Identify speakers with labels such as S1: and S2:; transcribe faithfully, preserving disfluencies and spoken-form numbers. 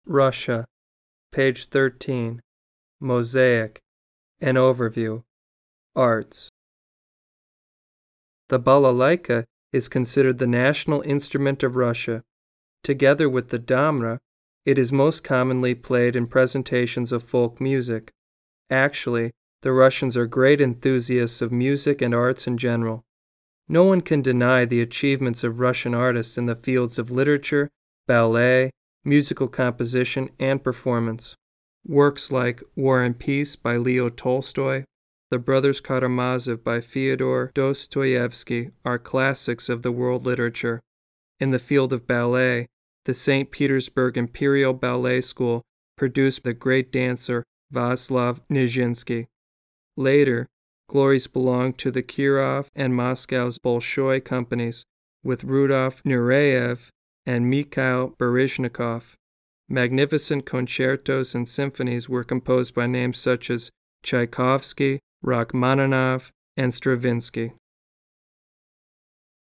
S1: Russia, page thirteen, Mosaic, an overview, arts. The balalaika is considered the national instrument of Russia. Together with the damra, it is most commonly played in presentations of folk music. Actually, the Russians are great enthusiasts of music and arts in general. No one can deny the achievements of Russian artists in the fields of literature, ballet, musical composition, and performance. Works like War and Peace by Leo Tolstoy, The Brothers Karamazov by Fyodor Dostoevsky are classics of the world literature. In the field of ballet, the Saint Petersburg Imperial Ballet School produced the great dancer Vaslav Nijinsky. Later, glories belonged to the Kirov and Moscow's Bolshoi companies, with Rudolf Nureyev and Mikhail Baryshnikov. Magnificent concertos and symphonies were composed by names such as Tchaikovsky, Rachmaninoff, and Stravinsky.